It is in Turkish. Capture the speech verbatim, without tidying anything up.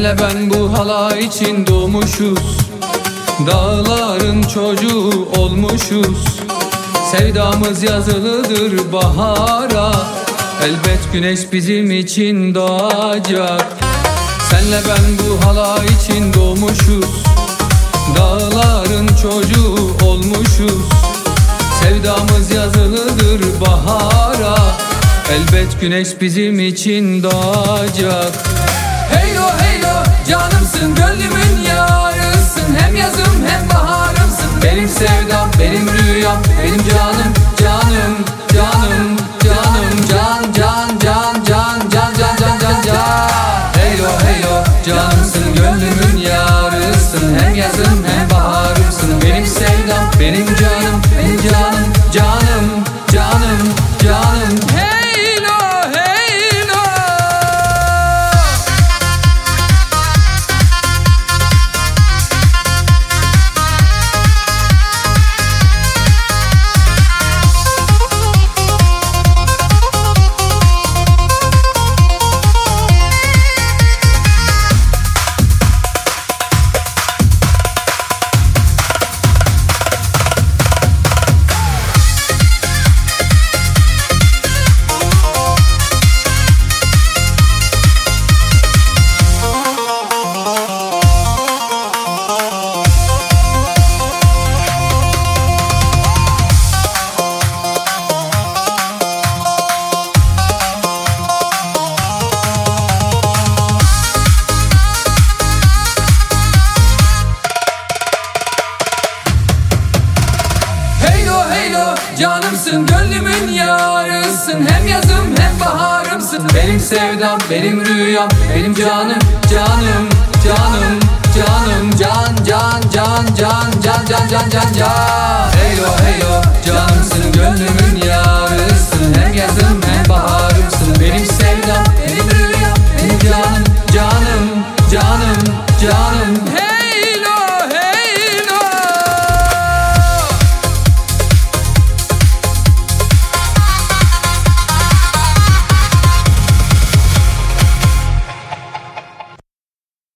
Senle ben bu halay için doğmuşuz, dağların çocuğu olmuşuz. Sevdamız yazılıdır bahara, elbet güneş bizim için doğacak. Senle ben bu halay için doğmuşuz, dağların çocuğu olmuşuz. Sevdamız yazılıdır bahara, elbet güneş bizim için doğacak. Heylo heylo canımsın, gönlümün yarısın. Hem yazım hem baharımsın. Benim sevdam, benim rüyam, benim canım, canım, canım, canım. Can, can, can, can, can, can, can, can, can. Heylo heylo canımsın, gönlümün yarısın. Hem yazım hem baharımsın. Benim sevdam, benim canım, benim canım, canım, canım, canım. Heylo heylo. Canımsın, gönlümün yarısın. Hem yazım hem baharımsın. Benim sevdam, benim rüyam, benim canım, canım, canım, canım. Can, can, can, can, can, can, can, can, can. Heylo heylo canımsın, gönlümün yarısın. Hem yazım